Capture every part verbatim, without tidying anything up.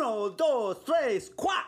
Uno, dos, tres, qua!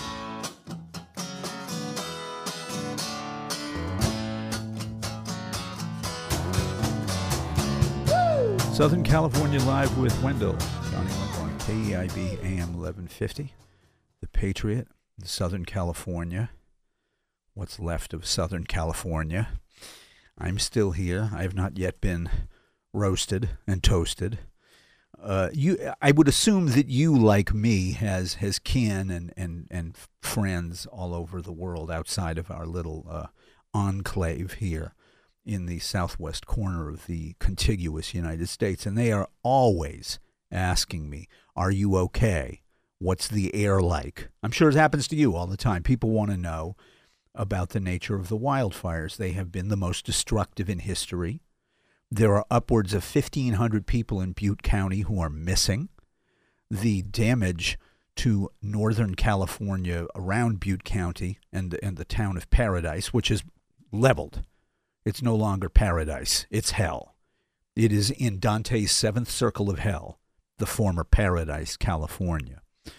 Southern California Live with Wendell. Johnny Wendell on K E I B A M eleven fifty. The Patriot, Southern California. What's left of Southern California. I'm still here. I have not yet been roasted and toasted. Uh, you, I would assume that you, like me, has has kin and, and, and friends all over the world outside of our little uh, enclave here in the southwest corner of the contiguous United States. And they are always asking me, are you okay? What's the air like? I'm sure it happens to you all the time. People want to know about the nature of the wildfires. They have been the most destructive in history. There are upwards of fifteen hundred people in Butte County who are missing. The damage to Northern California around Butte County and, and the town of Paradise, which is leveled. It's no longer paradise. It's hell. It is in Dante's seventh circle of hell, the former Paradise, California.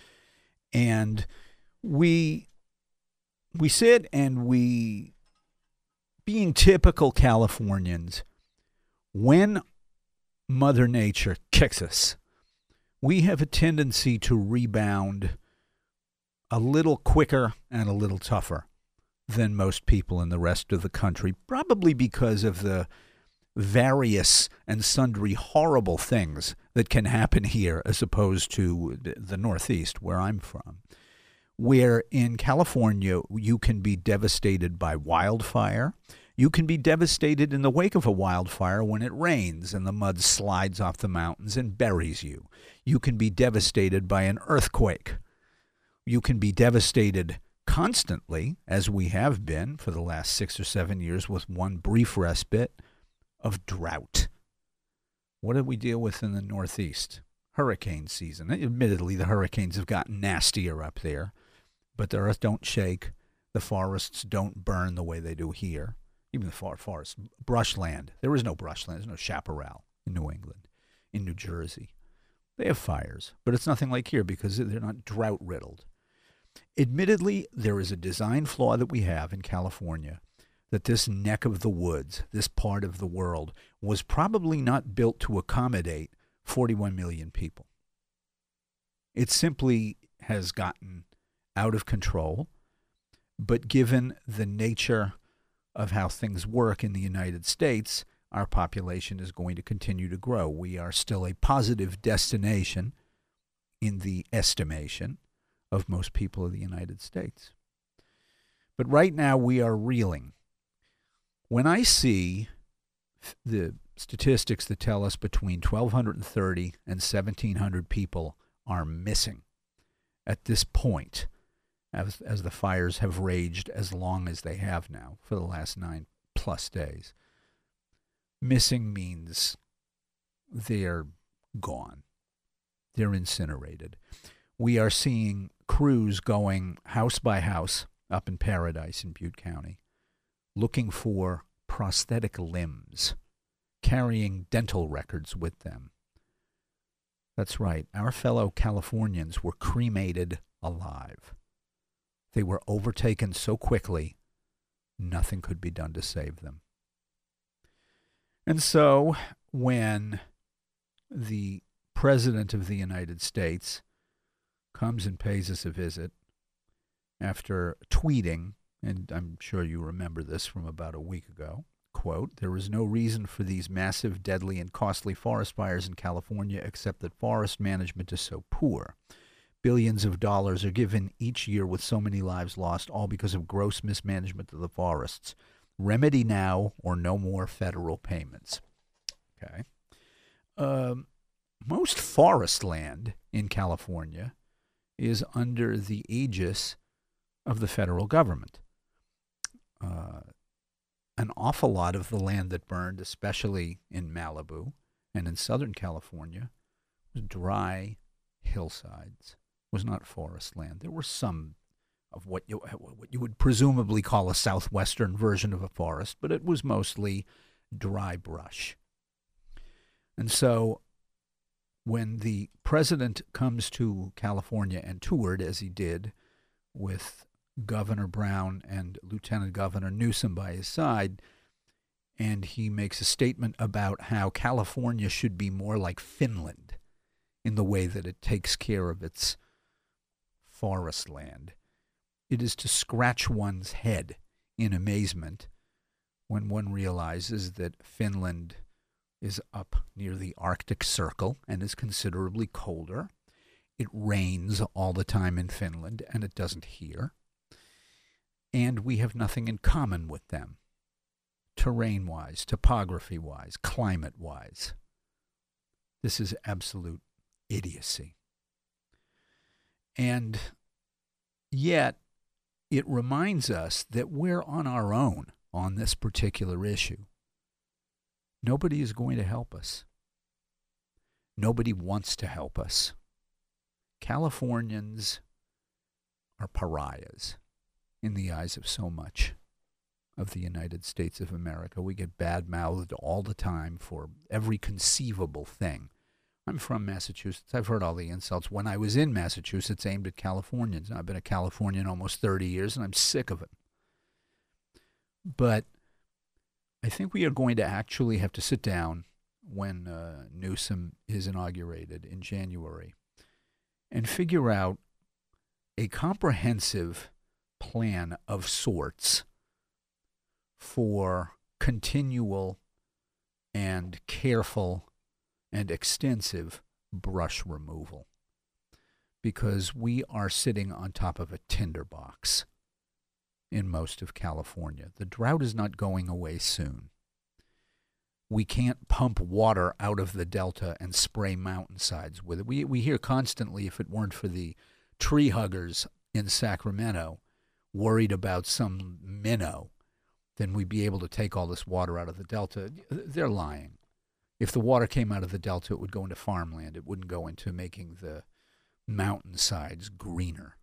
And we we sit and we, being typical Californians, when Mother Nature kicks us, we have a tendency to rebound a little quicker and a little tougher than most people in the rest of the country, probably because of the various and sundry horrible things that can happen here as opposed to the Northeast, where I'm from, where in California you can be devastated by wildfire. You can be devastated in the wake of a wildfire when it rains and the mud slides off the mountains and buries you. You can be devastated by an earthquake. You can be devastated constantly, as we have been for the last six or seven years, with one brief respite of drought. What did we deal with in the Northeast? Hurricane season. Admittedly, the hurricanes have gotten nastier up there, but the earth don't shake. The forests don't burn the way they do here. Even the far forest, brushland. There is no brushland. There's no chaparral in New England, in New Jersey. They have fires, but it's nothing like here because they're not drought-riddled. Admittedly, there is a design flaw that we have in California, that this neck of the woods, this part of the world, was probably not built to accommodate forty-one million people. It simply has gotten out of control, but given the nature of how things work in the United States, our population is going to continue to grow. We are still a positive destination in the estimation of most people of the United States. But right now we are reeling. When I see the statistics that tell us between twelve thirty and seventeen hundred people are missing at this point, As, as the fires have raged as long as they have now for the last nine plus days. Missing means they're gone. They're incinerated. We are seeing crews going house by house up in Paradise in Butte County, looking for prosthetic limbs, carrying dental records with them. That's right. Our fellow Californians were cremated alive. They were overtaken so quickly, nothing could be done to save them. And so when the President of the United States comes and pays us a visit after tweeting, and I'm sure you remember this from about a week ago, quote, "There is no reason for these massive, deadly, and costly forest fires in California except that forest management is so poor. Billions of dollars are given each year with so many lives lost, all because of gross mismanagement of the forests. Remedy now or no more federal payments." Okay. Um, most forest land in California is under the aegis of the federal government. Uh, an awful lot of the land that burned, especially in Malibu and in Southern California, was dry hillsides. Was not forest land. There were some of what you what you would presumably call a southwestern version of a forest, but it was mostly dry brush. And so when the president comes to California and toured, as he did, with Governor Brown and Lieutenant Governor Newsom by his side, and he makes a statement about how California should be more like Finland in the way that it takes care of its forest land. It is to scratch one's head in amazement when one realizes that Finland is up near the Arctic Circle and is considerably colder. It rains all the time in Finland, and it doesn't here. And we have nothing in common with them, terrain-wise, topography-wise, climate-wise. This is absolute idiocy. And yet, it reminds us that we're on our own on this particular issue. Nobody is going to help us. Nobody wants to help us. Californians are pariahs in the eyes of so much of the United States of America. We get bad-mouthed all the time for every conceivable thing. I'm from Massachusetts. I've heard all the insults when I was in Massachusetts aimed at Californians. I've been a Californian almost thirty years, and I'm sick of it. But I think we are going to actually have to sit down when uh, Newsom is inaugurated in January and figure out a comprehensive plan of sorts for continual and careful and extensive brush removal, because we are sitting on top of a tinderbox in most of California. The drought is not going away soon. We can't pump water out of the delta and spray mountainsides with it. We, we hear constantly, if it weren't for the tree huggers in Sacramento worried about some minnow, then we'd be able to take all this water out of the delta. They're lying. If the water came out of the delta, it would go into farmland. It wouldn't go into making the mountainsides greener.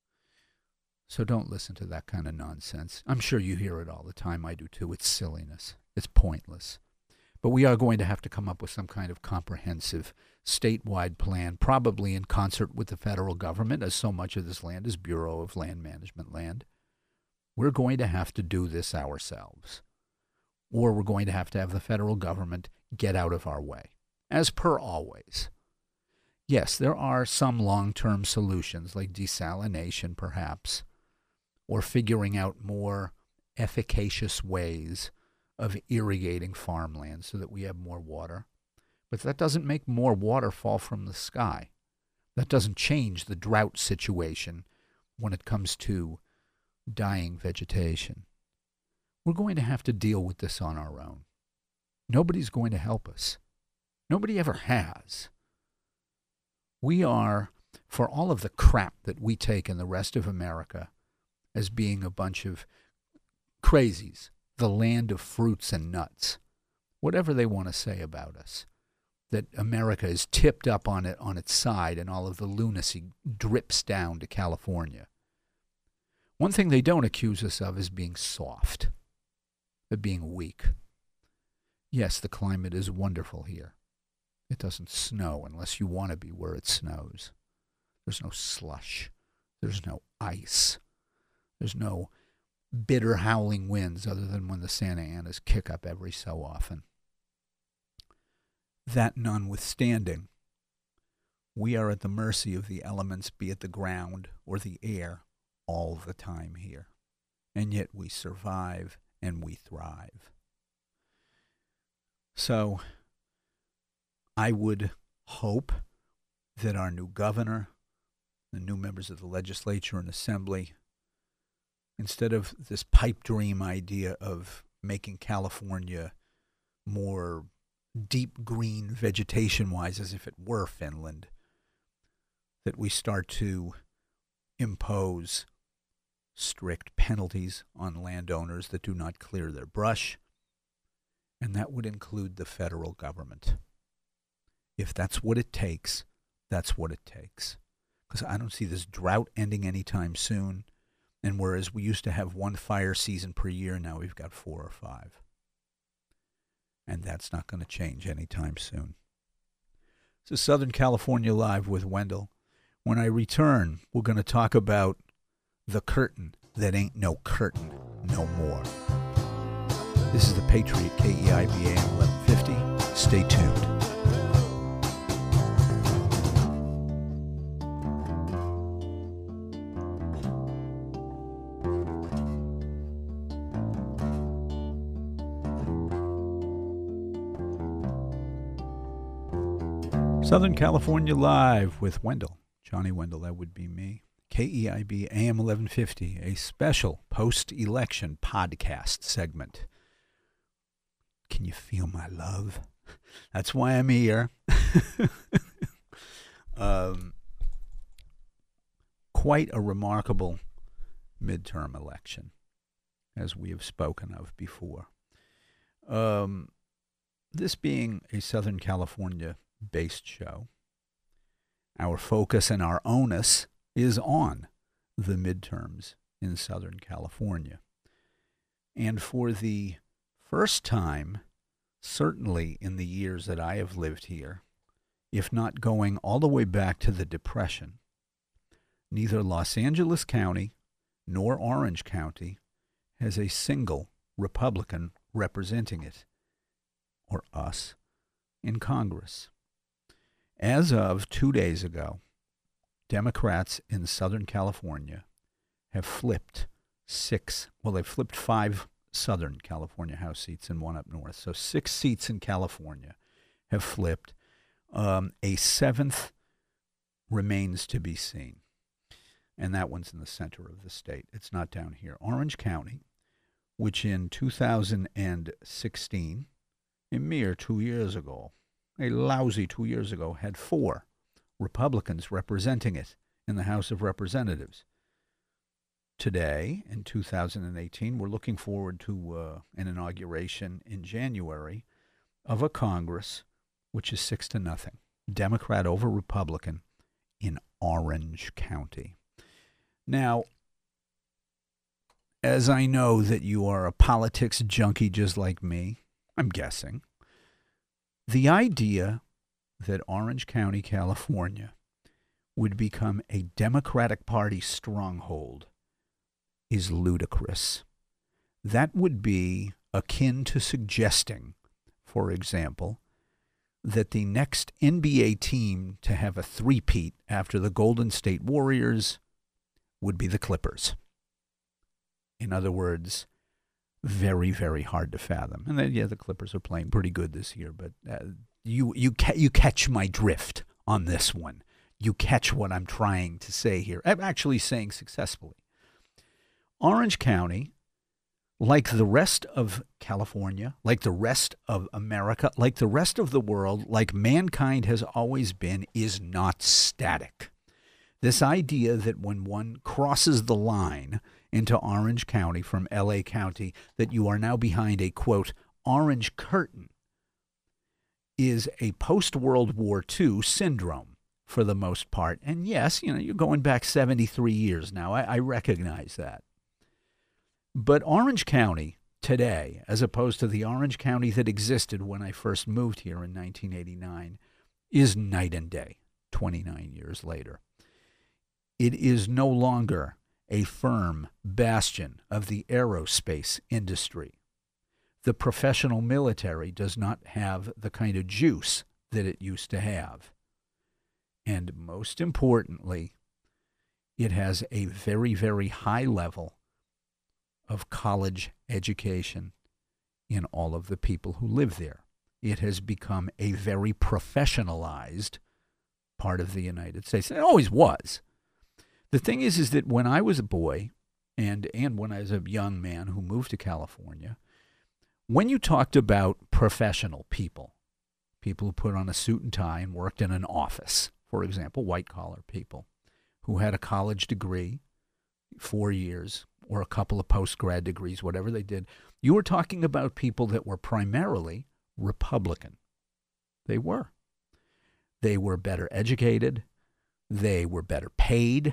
So don't listen to that kind of nonsense. I'm sure you hear it all the time. I do too. It's silliness. It's pointless. But we are going to have to come up with some kind of comprehensive statewide plan, probably in concert with the federal government, as so much of this land is Bureau of Land Management land. We're going to have to do this ourselves. Or we're going to have to have the federal government get out of our way, as per always. Yes, there are some long-term solutions, like desalination perhaps, or figuring out more efficacious ways of irrigating farmland so that we have more water. But that doesn't make more water fall from the sky. That doesn't change the drought situation when it comes to dying vegetation. We're going to have to deal with this on our own. Nobody's going to help us. Nobody ever has. We are, for all of the crap that we take in the rest of America as being a bunch of crazies, the land of fruits and nuts, whatever they want to say about us, that America is tipped up on it on its side and all of the lunacy drips down to California. One thing they don't accuse us of is being soft, of being weak. Yes, the climate is wonderful here. It doesn't snow unless you want to be where it snows. There's no slush. There's no ice. There's no bitter howling winds other than when the Santa Anas kick up every so often. That notwithstanding, we are at the mercy of the elements, be it the ground or the air, all the time here. And yet we survive and we thrive. So I would hope that our new governor, the new members of the legislature and assembly, instead of this pipe dream idea of making California more deep green vegetation-wise as if it were Finland, that we start to impose strict penalties on landowners that do not clear their brush, and that would include the federal government. If that's what it takes, that's what it takes. Because I don't see this drought ending anytime soon, and whereas we used to have one fire season per year, now we've got four or five. And that's not going to change anytime soon. This is Southern California Live with Wendell. When I return, we're going to talk about the curtain that ain't no curtain no more. This is the Patriot, K E I B A M eleven fifty. Stay tuned. Southern California Live with Wendell. Johnny Wendell, that would be me. K E I B A M eleven fifty, a special post-election podcast segment. Can you feel my love? That's why I'm here. um, quite a remarkable midterm election, as we have spoken of before. Um, this being a Southern California based show, our focus and our onus is on the midterms in Southern California. And for the first time, certainly in the years that I have lived here, if not going all the way back to the Depression, neither Los Angeles County nor Orange County has a single Republican representing it, or us, in Congress. As of two days ago, Democrats in Southern California have flipped six, well, they've flipped five Southern California House seats and one up north. So six seats in California have flipped. Um, a seventh remains to be seen, and that one's in the center of the state. It's not down here. Orange County, which in two thousand sixteen, a mere two years ago, a lousy two years ago, had four Republicans representing it in the House of Representatives. Today, in two thousand eighteen, we're looking forward to uh, an inauguration in January of a Congress which is six to nothing, Democrat over Republican in Orange County. Now, as I know that you are a politics junkie just like me, I'm guessing, the idea that Orange County, California, would become a Democratic Party stronghold is ludicrous. That would be akin to suggesting, for example, that the next N B A team to have a three-peat after the Golden State Warriors would be the Clippers. In other words, very, very hard to fathom. And then, yeah, the Clippers are playing pretty good this year, but uh, you you ca- you catch my drift on this one. You catch what I'm trying to say here. I'm actually saying successfully. Orange County, like the rest of California, like the rest of America, like the rest of the world, like mankind has always been, is not static. This idea that when one crosses the line into Orange County from L A County, that you are now behind a, quote, orange curtain, is a post-World War Two syndrome for the most part. And yes, you know, you're going back seventy-three years now. I, I recognize that. But Orange County today, as opposed to the Orange County that existed when I first moved here in nineteen eighty-nine, is night and day twenty-nine years later. It is no longer a firm bastion of the aerospace industry. The professional military does not have the kind of juice that it used to have. And most importantly, it has a very, very high level of college education in all of the people who live there. It has become a very professionalized part of the United States. It always was. The thing is, is that when I was a boy, and, and when I was a young man who moved to California, when you talked about professional people, people who put on a suit and tie and worked in an office, for example, white-collar people who had a college degree, four years, or a couple of post-grad degrees, whatever they did, you were talking about people that were primarily Republican. They were. They were better educated. They were better paid.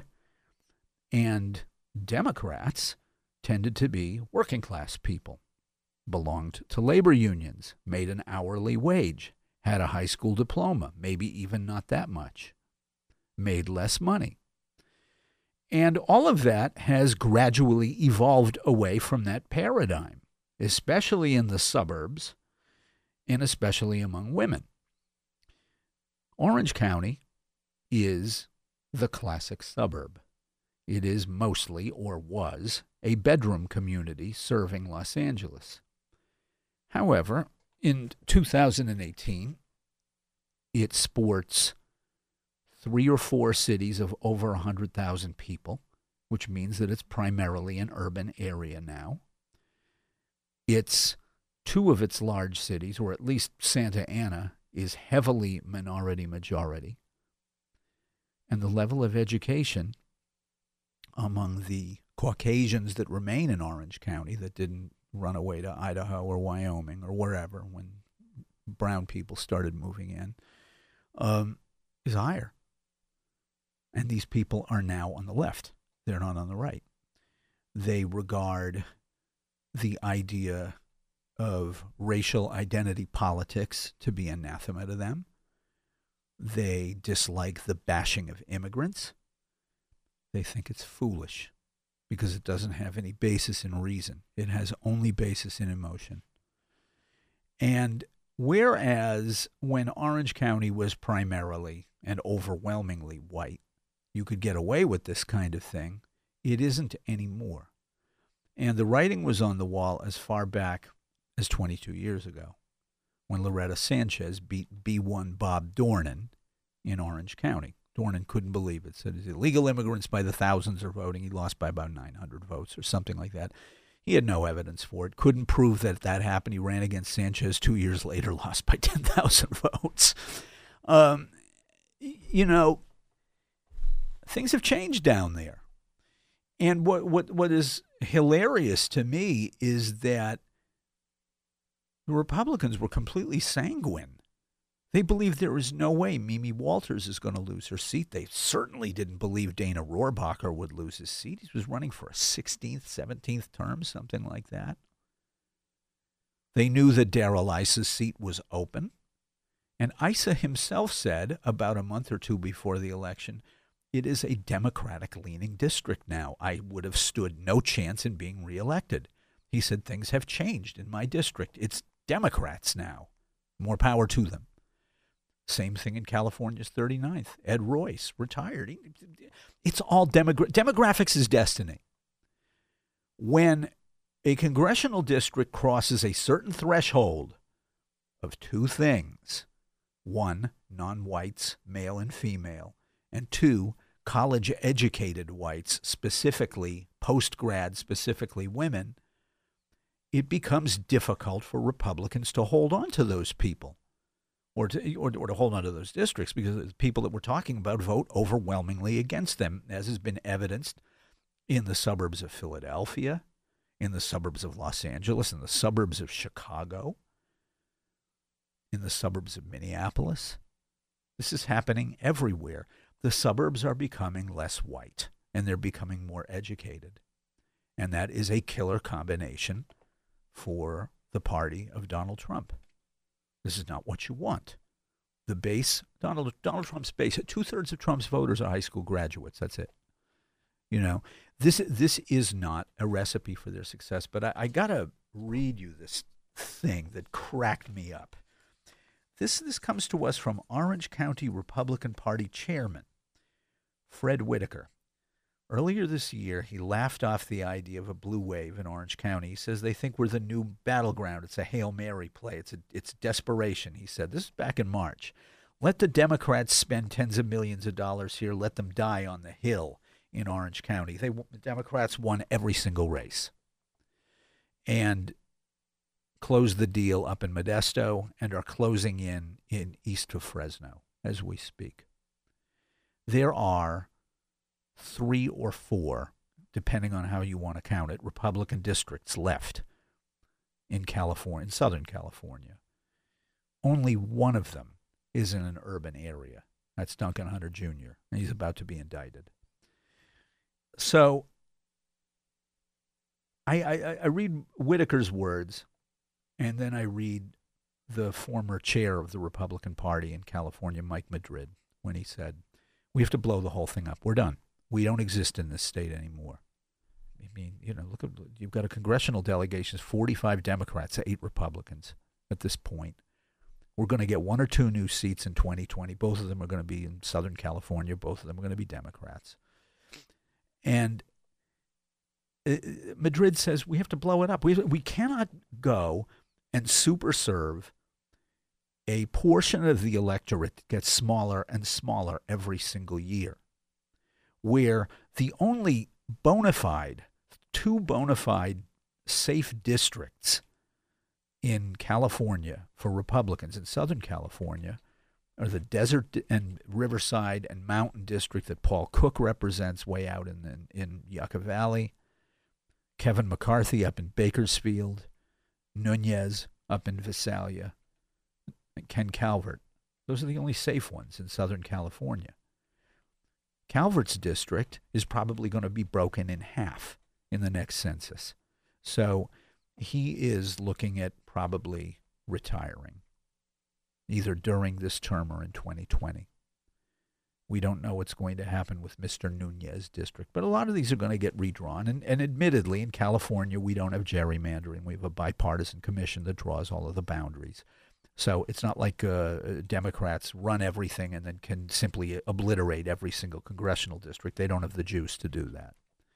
And Democrats tended to be working-class people, belonged to labor unions, made an hourly wage, had a high school diploma, maybe even not that much, made less money. And all of that has gradually evolved away from that paradigm, especially in the suburbs and especially among women. Orange County is the classic suburb. It is mostly, or was, a bedroom community serving Los Angeles. However, in two thousand eighteen, it sports three or four cities of over one hundred thousand people, which means that it's primarily an urban area now. It's two of its large cities, or at least Santa Ana, is heavily minority-majority. And the level of education among the Caucasians that remain in Orange County that didn't run away to Idaho or Wyoming or wherever when brown people started moving in, um, is higher. And these people are now on the left. They're not on the right. They regard the idea of racial identity politics to be anathema to them. They dislike the bashing of immigrants. They think it's foolish because it doesn't have any basis in reason. It has only basis in emotion. And whereas when Orange County was primarily and overwhelmingly white, you could get away with this kind of thing, it isn't anymore. And the writing was on the wall as far back as twenty-two years ago, when Loretta Sanchez beat B one Bob Dornan in Orange County. Dornan couldn't believe it. Said illegal immigrants by the thousands are voting. He lost by about nine hundred votes or something like that. He had no evidence for it. Couldn't prove that that happened. He ran against Sanchez two years later, lost by ten thousand votes. Um, you know, things have changed down there. And what, what, what is hilarious to me is that the Republicans were completely sanguine. They believed there was no way Mimi Walters is going to lose her seat. They certainly didn't believe Dana Rohrabacher would lose his seat. He was running for a sixteenth, seventeenth term, something like that. They knew that Darrell Issa's seat was open. And Issa himself said about a month or two before the election, it is a Democratic-leaning district now. I would have stood no chance in being reelected. He said, things have changed in my district. It's Democrats now. More power to them. Same thing in California's thirty-ninth. Ed Royce, retired. It's all demogra- demographics is destiny. When a congressional district crosses a certain threshold of two things, one, non-whites, male and female, and two, college-educated whites, specifically post-grad, specifically women, it becomes difficult for Republicans to hold on to those people. Or to, or, or to hold on to those districts, because the people that we're talking about vote overwhelmingly against them, as has been evidenced in the suburbs of Philadelphia, in the suburbs of Los Angeles, in the suburbs of Chicago, in the suburbs of Minneapolis. This is happening everywhere. The suburbs are becoming less white, and they're becoming more educated. And that is a killer combination for the party of Donald Trump. This is not what you want. The base, Donald Donald Trump's base, two-thirds of Trump's voters are high school graduates. That's it. You know, this this is not a recipe for their success. But I, I got to read you this thing that cracked me up. This, this comes to us from Orange County Republican Party Chairman Fred Whitaker. Earlier this year, he laughed off the idea of a blue wave in Orange County. He says they think we're the new battleground. It's a Hail Mary play. It's a, it's desperation, he said. This is back in March. Let the Democrats spend tens of millions of dollars here. Let them die on the Hill in Orange County. They, the Democrats won every single race and closed the deal up in Modesto and are closing in in east of Fresno as we speak. There are three or four, depending on how you want to count it, Republican districts left in California, in Southern California. Only one of them is in an urban area. That's Duncan Hunter Junior, and he's about to be indicted. So I, I, I read Whitaker's words, and then I read the former chair of the Republican Party in California, Mike Madrid, when he said, we have to blow the whole thing up. We're done. We don't exist in this state anymore. I mean, you know, look at, you've got a congressional delegation, forty-five Democrats, eight Republicans at this point. We're going to get one or two new seats in twenty twenty. Both of them are going to be in Southern California. Both of them are going to be Democrats. And uh, Madrid says we have to blow it up. We, we cannot go and super serve a portion of the electorate that gets smaller and smaller every single year, where the only bona fide, two bona fide safe districts in California for Republicans in Southern California are the Desert and Riverside and Mountain District that Paul Cook represents way out in, in, in Yucca Valley, Kevin McCarthy up in Bakersfield, Nunez up in Visalia, and Ken Calvert. Those are the only safe ones in Southern California. Calvert's district is probably going to be broken in half in the next census. So he is looking at probably retiring, either during this term or in twenty twenty. We don't know what's going to happen with Mister Nunez's district, but a lot of these are going to get redrawn. And, and admittedly, in California, we don't have gerrymandering. We have a bipartisan commission that draws all of the boundaries. So it's not like uh, Democrats run everything and then can simply obliterate every single congressional district. They don't have the juice to do that.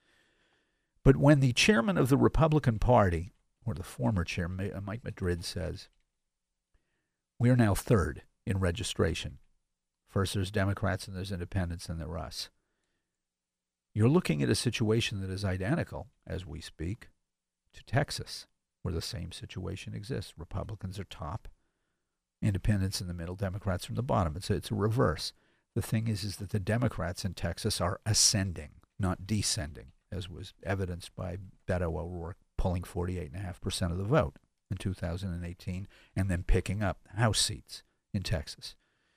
But when the chairman of the Republican Party, or the former chairman, Mike Madrid, says, we are now third in registration. First there's Democrats and there's independents and there's us. You're looking at a situation that is identical, as we speak, to Texas, where the same situation exists. Republicans are top, independents in the middle, Democrats from the bottom. It's a, it's a reverse. The thing is, is that the Democrats in Texas are ascending, not descending, as was evidenced by Beto O'Rourke pulling forty-eight point five percent of the vote in two thousand eighteen and then picking up House seats in Texas.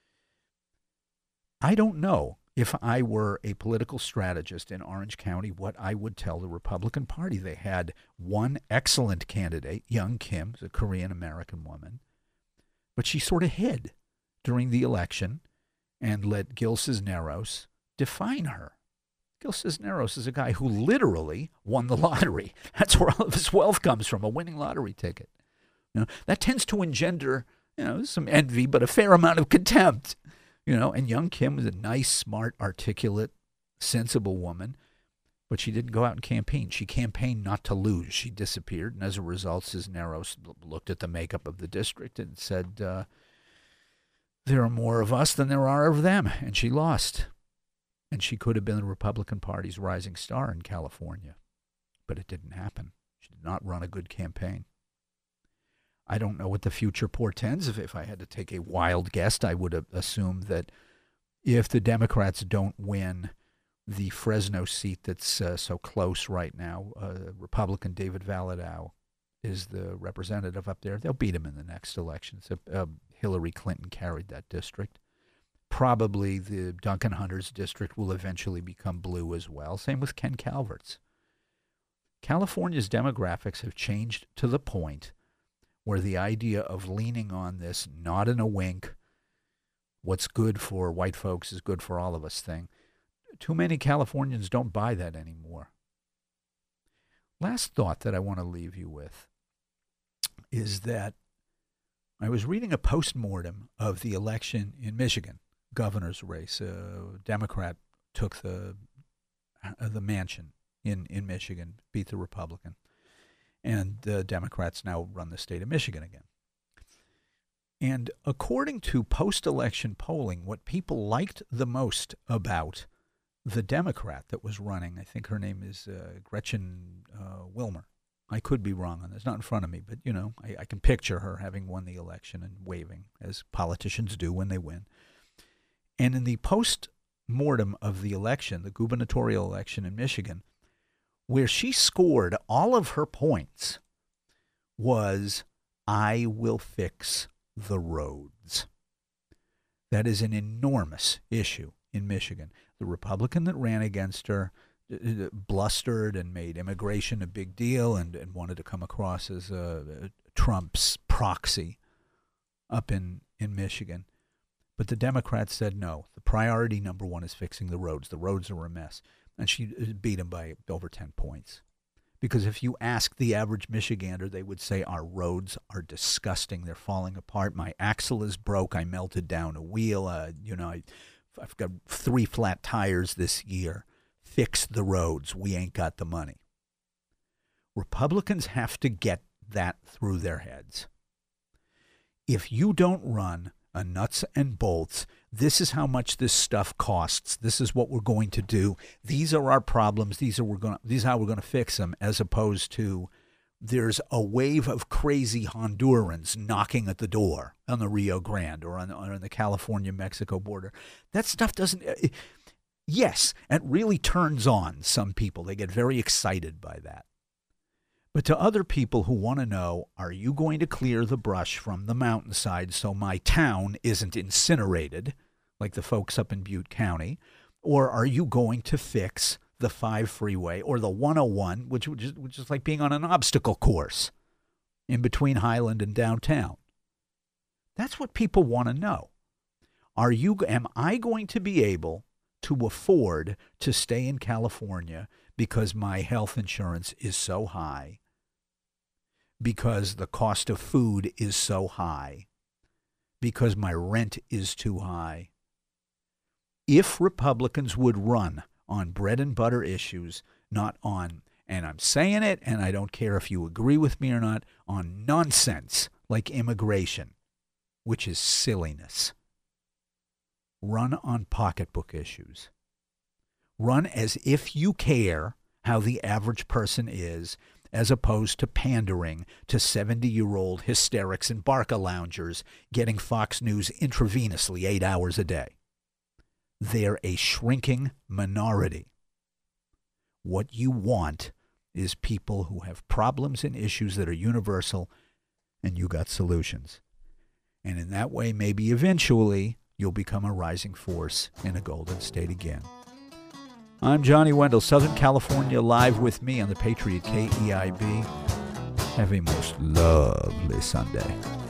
I don't know, if I were a political strategist in Orange County, what I would tell the Republican Party. They had one excellent candidate, Young Kim, a Korean-American woman, but she sort of hid during the election and let Gil Cisneros define her. Gil Cisneros is a guy who literally won the lottery. That's where all of his wealth comes from, a winning lottery ticket. You know, that tends to engender, you know, some envy, but a fair amount of contempt. You know, and Young Kim was a nice, smart, articulate, sensible woman, but she didn't go out and campaign. She campaigned not to lose. She disappeared, and as a result, Cisneros looked at the makeup of the district and said, uh, there are more of us than there are of them, and she lost. And she could have been the Republican Party's rising star in California, but it didn't happen. She did not run a good campaign. I don't know what the future portends. If, if I had to take a wild guess, I would assume that if the Democrats don't win the Fresno seat that's uh, so close right now, uh, Republican David Valadao is the representative up there. They'll beat him in the next election. So, uh, Hillary Clinton carried that district. Probably the Duncan Hunter's district will eventually become blue as well. Same with Ken Calvert's. California's demographics have changed to the point where the idea of leaning on this not in a wink, what's good for white folks is good for all of us thing, too many Californians don't buy that anymore. Last thought that I want to leave you with is that I was reading a postmortem of the election in Michigan, governor's race. A Democrat took the uh, the mansion in, in Michigan, beat the Republican. And the Democrats now run the state of Michigan again. And according to post-election polling, what people liked the most about the Democrat that was running, I think her name is uh, Gretchen uh, Wilmer. I could be wrong on this, not in front of me, but, you know, I, I can picture her having won the election and waving, as politicians do when they win. And in the post-mortem of the election, the gubernatorial election in Michigan, where she scored all of her points was, I will fix the roads. That is an enormous issue in Michigan. The Republican that ran against her blustered and made immigration a big deal and, and wanted to come across as a, a Trump's proxy up in, in Michigan. But the Democrats said no. The priority number one is fixing the roads. The roads are a mess. And she beat him by over ten points. Because if you ask the average Michigander, they would say our roads are disgusting. They're falling apart. My axle is broke. I melted down a wheel. Uh, you know, I, I've got three flat tires this year. Fix the roads. We ain't got the money. Republicans have to get that through their heads. If you don't run a nuts and bolts, this is how much this stuff costs. This is what we're going to do. These are our problems. These are we're going. These are how we're going to fix them. As opposed to, there's a wave of crazy Hondurans knocking at the door on the Rio Grande or on, or on the California-Mexico border. That stuff doesn't. It, yes, it really turns on some people. They get very excited by that. But to other people who want to know, are you going to clear the brush from the mountainside so my town isn't incinerated, like the folks up in Butte County, or are you going to fix the five freeway or the one oh one, which, which, is, which is like being on an obstacle course in between Highland and downtown? That's what people want to know. Are you? Am I going to be able to afford to stay in California because my health insurance is so high? Because the cost of food is so high, because my rent is too high. If Republicans would run on bread and butter issues, not on, and I'm saying it, and I don't care if you agree with me or not, on nonsense like immigration, which is silliness. Run on pocketbook issues. Run as if you care how the average person is, as opposed to pandering to seventy-year-old hysterics and Barca loungers getting Fox News intravenously eight hours a day. They're a shrinking minority. What you want is people who have problems and issues that are universal, and you got solutions. And in that way, maybe eventually, you'll become a rising force in a Golden State again. I'm Johnny Wendell, Southern California Live with me on the Patriot K E I B. Have a most lovely Sunday.